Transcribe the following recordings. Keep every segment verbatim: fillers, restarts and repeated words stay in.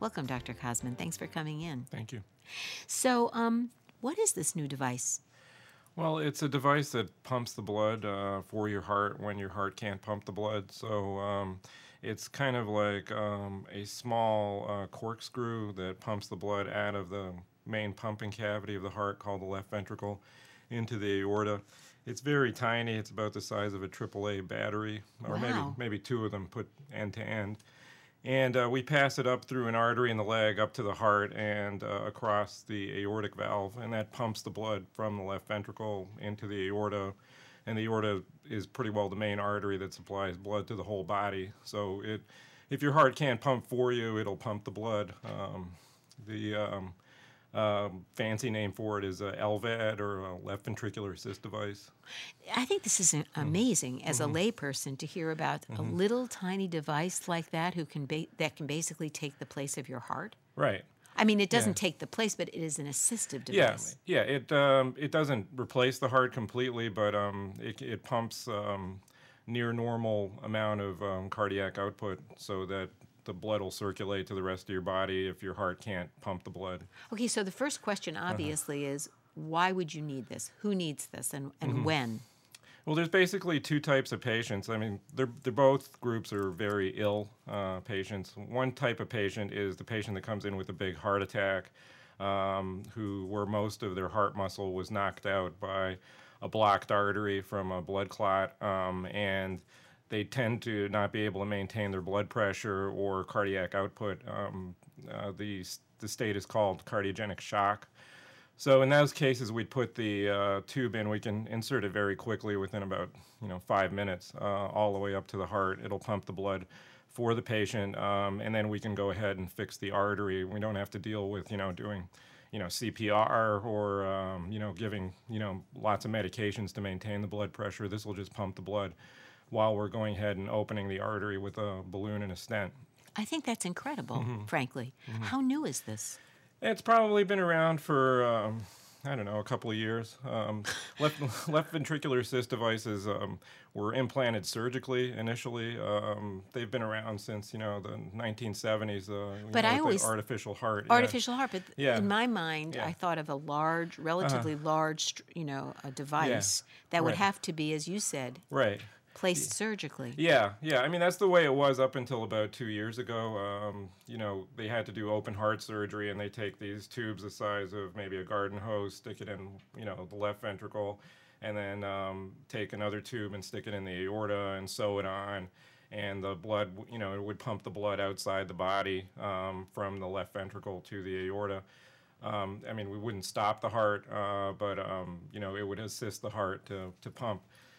Welcome, Doctor Cosman. Thanks for coming in. Thank you. So, um, what is this new device? Well, it's a device that pumps the blood uh, for your heart when your heart can't pump the blood. So um, it's kind of like um, a small uh, corkscrew that pumps the blood out of the main pumping cavity of the heart, called the left ventricle, into the aorta. It's very tiny. It's about the size of a triple A battery, or Wow. maybe maybe two of them put end to end. And uh, we pass it up through an artery in the leg up to the heart and uh, across the aortic valve, and that pumps the blood from the left ventricle into the aorta. And the aorta is pretty well the main artery that supplies blood to the whole body. So it, if your heart can't pump for you, it'll pump the blood. Um, the um, uh, fancy name for it is a L V A D, or a left ventricular assist device. I think this is amazing mm-hmm. as a layperson to hear about mm-hmm. a little tiny device like that who can ba- that can basically take the place of your heart. Right. I mean, it doesn't yeah. take the place, but it is an assistive device. Yeah, yeah. It um, it doesn't replace the heart completely, but um, it it pumps um, near normal amount of um, cardiac output, so that the blood will circulate to the rest of your body if your heart can't pump the blood. Okay, so the first question obviously uh-huh. is, why would you need this? Who needs this, and, and mm-hmm. when? Well, there's basically two types of patients. I mean, they're, they're both groups are very ill uh, patients. One type of patient is the patient that comes in with a big heart attack, um, who where most of their heart muscle was knocked out by a blocked artery from a blood clot, um, and they tend to not be able to maintain their blood pressure or cardiac output. Um, uh, the, the state is called cardiogenic shock. So in those cases, we'd put the uh, tube in. We can insert it very quickly within about you know five minutes, uh, all the way up to the heart. It'll pump the blood for the patient, um, and then we can go ahead and fix the artery. We don't have to deal with you know doing you know C P R or um, you know giving you know lots of medications to maintain the blood pressure. This will just pump the blood while we're going ahead and opening the artery with a balloon and a stent. I think that's incredible, mm-hmm. frankly. Mm-hmm. How new is this? It's probably been around for, um, I don't know, a couple of years. Um, left, left ventricular assist devices um, were implanted surgically initially. Um, they've been around since, you know, the nineteen seventies. Uh, but know, I always... artificial heart. Artificial yeah. heart, but yeah. in my mind, yeah. I thought of a large, relatively uh-huh. large, you know, a device yeah. that would right. have to be, as you said, right. placed yeah. surgically. Yeah, yeah. I mean, that's the way it was up until about two years ago. Um, you know, they had to do open heart surgery, and they take these tubes the size of maybe a garden hose, stick it in, you know, the left ventricle, and then um, take another tube and stick it in the aorta and sew it on. And the blood, you know, it would pump the blood outside the body um, from the left ventricle to the aorta. Um, I mean, we wouldn't stop the heart, uh, but, um, you know, it would assist the heart to, to pump.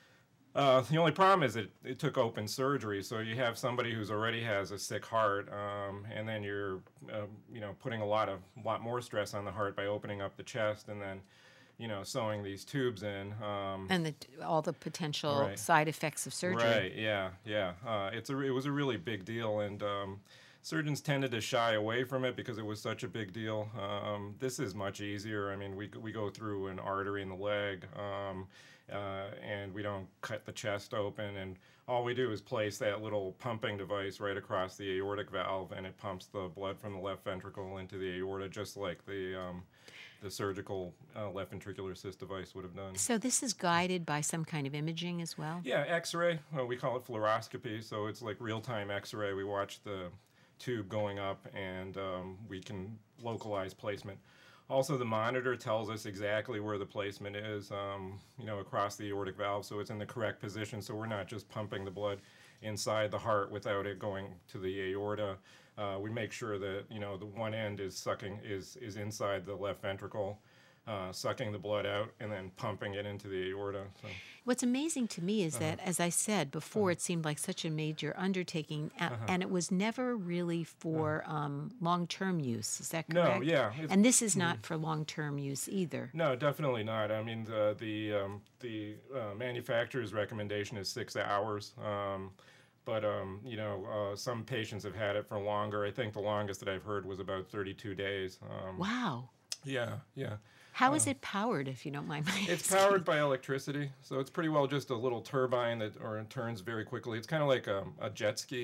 Uh, the only problem is it, it took open surgery, so you have somebody who's already has a sick heart, um, and then you're, uh, you know, putting a lot of lot more stress on the heart by opening up the chest and then, you know, sewing these tubes in. Um, and the, all the potential right. side effects of surgery. Right. Yeah. Yeah. Uh, it's a it was a really big deal, and um, surgeons tended to shy away from it because it was such a big deal. Um, this is much easier. I mean, we we go through an artery in the leg. Um, Uh, and we don't cut the chest open, and all we do is place that little pumping device right across the aortic valve, and it pumps the blood from the left ventricle into the aorta, just like the um, the surgical uh, left ventricular assist device would have done. So this is guided by some kind of imaging as well? Yeah, X-ray. Well, we call it fluoroscopy, so it's like real-time X-ray. We watch the tube going up, and um, we can localize placement. Also, the monitor tells us exactly where the placement is, um, you know, across the aortic valve, so it's in the correct position, so we're not just pumping the blood inside the heart without it going to the aorta. Uh, we make sure that, you know, the one end is sucking, is, is inside the left ventricle, uh, sucking the blood out, and then pumping it into the aorta. So. What's amazing to me is uh-huh. that, as I said before, uh-huh. it seemed like such a major undertaking, a- uh-huh. and it was never really for uh-huh. um, long-term use. Is that No, correct? yeah. And this is not for long-term use either. No, definitely not. I mean, the the um, the uh, manufacturer's recommendation is six hours. Um, But, um, you know, uh, some patients have had it for longer. I think the longest that I've heard was about thirty-two days. Um, Wow. Yeah, yeah. How uh, is it powered, if you don't mind my It's asking? powered by electricity, so it's pretty well just a little turbine that or it turns very quickly. It's kind of like a, a jet ski.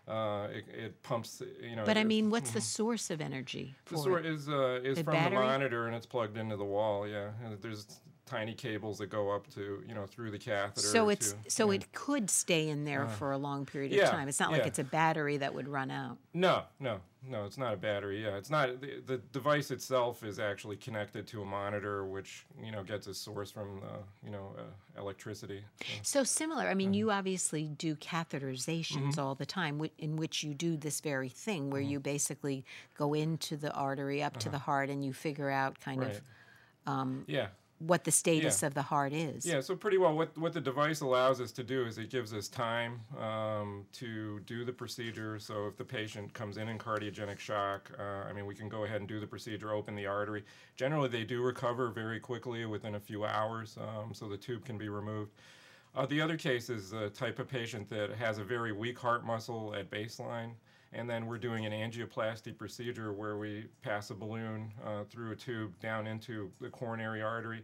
Uh, it, it pumps, you know. But I it- mean, what's the source of energy The for sort it? is uh, is The from battery? the monitor, and it's plugged into the wall. Yeah, and there's tiny cables that go up to, you know, through the catheter. So it's to, so yeah. it could stay in there for a long period of yeah, time. It's not like yeah. it's a battery that would run out. No, no, no. It's not a battery. Yeah, it's not. The, the device itself is actually connected to a monitor, which, you know, gets its source from the, you know, uh, electricity. So, So similar. I mean, you obviously do catheterizations all the time, whi- in which you do this very thing, where you basically go into the artery up to the heart, and you figure out kind right. of um, yeah. what the status Yeah. of the heart is. Yeah, so pretty well what, what the device allows us to do is it gives us time um, to do the procedure. So if the patient comes in in cardiogenic shock, uh, I mean, we can go ahead and do the procedure, open the artery. Generally, they do recover very quickly within a few hours, um, so the tube can be removed. Uh, the other case is the type of patient that has a very weak heart muscle at baseline, and then we're doing an angioplasty procedure where we pass a balloon uh, through a tube down into the coronary artery.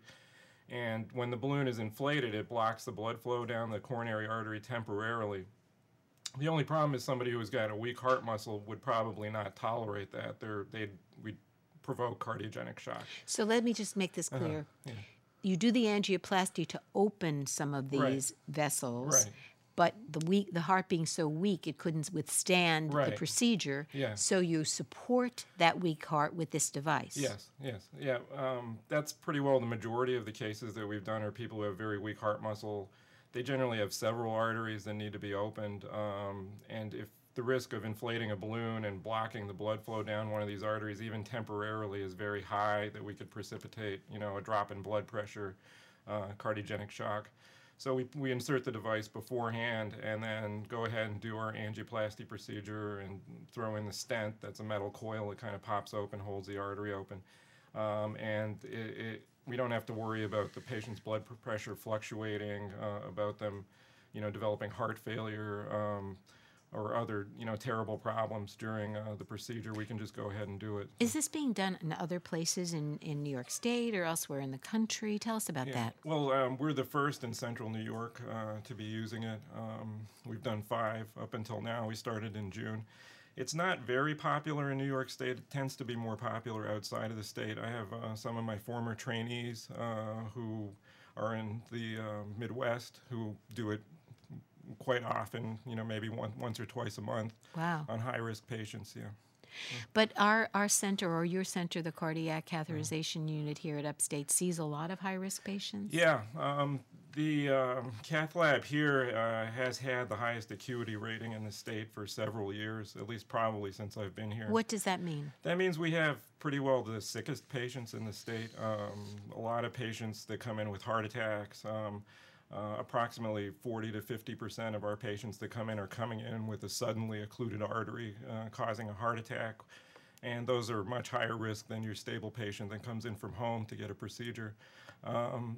And when the balloon is inflated, it blocks the blood flow down the coronary artery temporarily. The only problem is somebody who's got a weak heart muscle would probably not tolerate that. They're, they'd we'd provoke cardiogenic shock. So let me just make this Uh-huh, clear. yeah. You do the angioplasty to open some of Right. these vessels, Right. but the weak, the heart being so weak, it couldn't withstand the Right. procedure. Yeah. So you support that weak heart with this device. Yes, yes, yeah. Um, that's pretty well the majority of the cases that we've done are people who have very weak heart muscle. They generally have several arteries that need to be opened, um, and if the risk of inflating a balloon and blocking the blood flow down one of these arteries, even temporarily, is very high, that we could precipitate, you know, a drop in blood pressure, uh, cardiogenic shock. So we, we insert the device beforehand and then go ahead and do our angioplasty procedure and throw in the stent. That's a metal coil that kind of pops open, holds the artery open. Um, and it, it, we don't have to worry about the patient's blood pr- pressure fluctuating, uh, about them, you know, developing heart failure, um, or other, you know, terrible problems during uh, the procedure. We can just go ahead and do it. Is this being done in other places in, in New York State or elsewhere in the country? Tell us about Yeah. that. Well, um, we're the first in central New York uh, to be using it. Um, we've done five up until now. We started in June. It's not very popular in New York State. It tends to be more popular outside of the state. I have uh, some of my former trainees uh, who are in the uh, Midwest who do it quite often, you know, maybe one, once or twice a month Wow. on high-risk patients, yeah. But our, our center or your center, the cardiac catheterization unit here at Upstate, sees a lot of high-risk patients? Yeah, um, the um, cath lab here uh, has had the highest acuity rating in the state for several years, at least probably since I've been here. What does that mean? That means we have pretty well the sickest patients in the state. Um, a lot of patients that come in with heart attacks. Um, uh, approximately forty to fifty percent of our patients that come in are coming in with a suddenly occluded artery uh, causing a heart attack. And those are much higher risk than your stable patient that comes in from home to get a procedure. Um,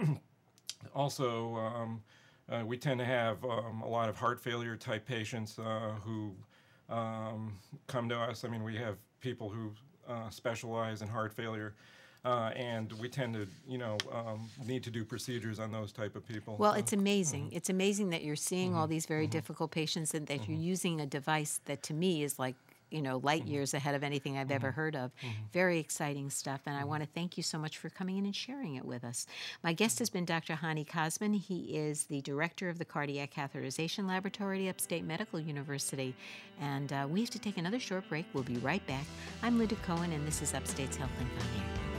also, um, uh, we tend to have um, a lot of heart failure type patients uh, who um, come to us. I mean, we have people who uh, specialize in heart failure, uh, and we tend to, you know, um, need to do procedures on those type of people. Well, Uh, it's amazing. It's amazing that you're seeing all these very difficult patients and that you're using a device that to me is like, you know, light years ahead of anything I've ever heard of. Very exciting stuff. And I want to thank you so much for coming in and sharing it with us. My guest has been Doctor Hani Kosman. He is the director of the Cardiac Catheterization Laboratory at Upstate Medical University. And uh, we have to take another short break. We'll be right back. I'm Linda Cohen, and this is Upstate's Health Link on Air.